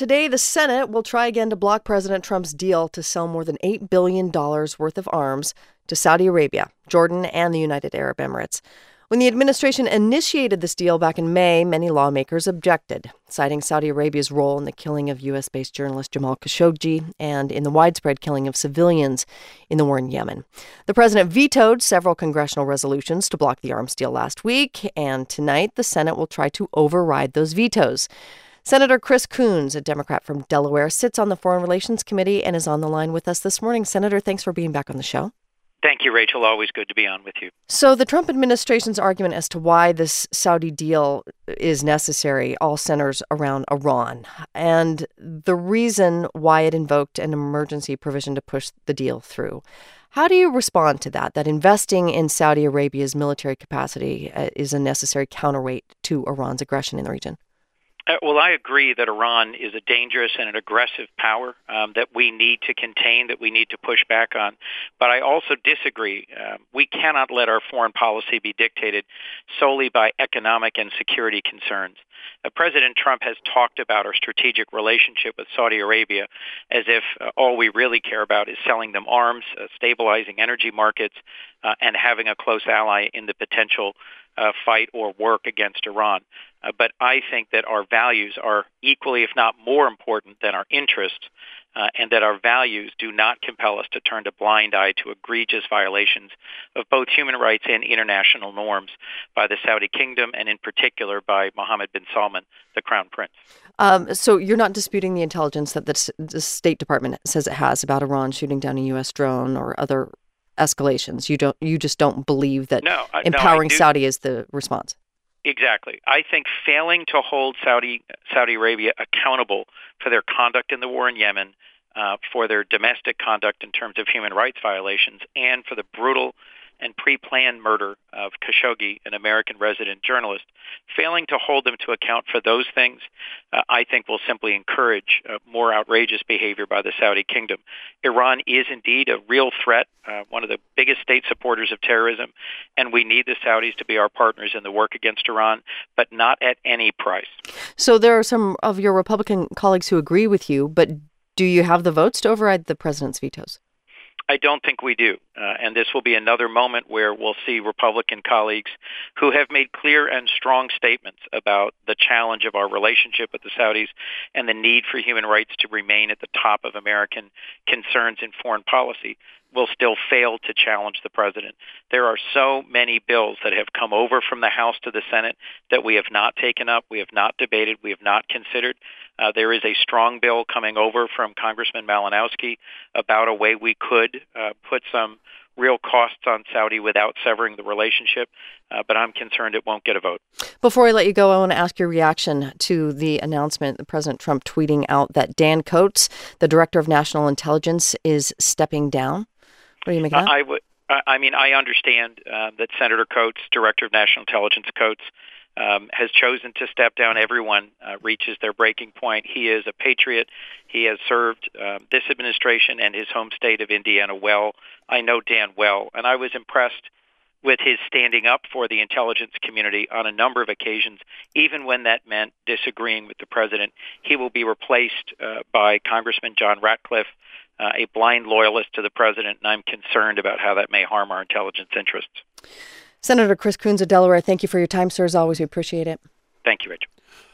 today, the Senate will try again to block President Trump's deal to sell more than $8 billion worth of arms to Saudi Arabia, Jordan, and the United Arab Emirates. When the administration initiated this deal back in May, many lawmakers objected, citing Saudi Arabia's role in the killing of U.S.-based journalist Jamal Khashoggi and in the widespread killing of civilians in the war in Yemen. The president vetoed several congressional resolutions to block the arms deal last week, and tonight the Senate will try to override those vetoes. Senator Chris Coons, a Democrat from Delaware, sits on the Foreign Relations Committee and is on the line with us this morning. Senator, thanks for being back on the show. Thank you, Rachel. Always good to be on with you. So the Trump administration's argument as to why this Saudi deal is necessary all centers around Iran and the reason why it invoked an emergency provision to push the deal through. How do you respond to that investing in Saudi Arabia's military capacity is a necessary counterweight to Iran's aggression in the region? Well, I agree that Iran is a dangerous and an aggressive power that we need to contain, that we need to push back on. But I also disagree. We cannot let our foreign policy be dictated solely by economic and security concerns. President Trump has talked about our strategic relationship with Saudi Arabia as if all we really care about is selling them arms, stabilizing energy markets, and having a close ally in the potential fight or work against Iran. But I think that our values are equally, if not more important than our interests, and that our values do not compel us to turn a blind eye to egregious violations of both human rights and international norms by the Saudi kingdom, and in particular by Mohammed bin Salman, the Crown Prince. So you're not disputing the intelligence that the State Department says it has about Iran shooting down a U.S. drone or other escalations. You just don't believe that empowering Saudi is the response. Exactly. I think failing to hold Saudi Arabia accountable for their conduct in the war in Yemen, for their domestic conduct in terms of human rights violations, and for the brutal and pre-planned murder of Khashoggi, an American resident journalist, failing to hold them to account for those things, I think will simply encourage more outrageous behavior by the Saudi kingdom. Iran is indeed a real threat, one of the biggest state supporters of terrorism, and we need the Saudis to be our partners in the work against Iran, but not at any price. So there are some of your Republican colleagues who agree with you, but do you have the votes to override the president's vetoes? I don't think we do. And this will be another moment where we'll see Republican colleagues who have made clear and strong statements about the challenge of our relationship with the Saudis and the need for human rights to remain at the top of American concerns in foreign policy will still fail to challenge the president. There are so many bills that have come over from the House to the Senate that we have not taken up, we have not debated, we have not considered. There is a strong bill coming over from Congressman Malinowski about a way we could put some real costs on Saudi without severing the relationship, but I'm concerned it won't get a vote. Before I let you go, I want to ask your reaction to the announcement, President Trump tweeting out that Dan Coats, the Director of National Intelligence, is stepping down. What do you make of that? I understand that Senator Coats, Director of National Intelligence Coats, has chosen to step down. Everyone reaches their breaking point. He is a patriot. He has served this administration and his home state of Indiana well. I know Dan well, and I was impressed with his standing up for the intelligence community on a number of occasions, even when that meant disagreeing with the president. He will be replaced by Congressman John Ratcliffe, a blind loyalist to the president, and I'm concerned about how that may harm our intelligence interests. Senator Chris Coons of Delaware, thank you for your time, sir. As always, we appreciate it. Thank you, Rachel.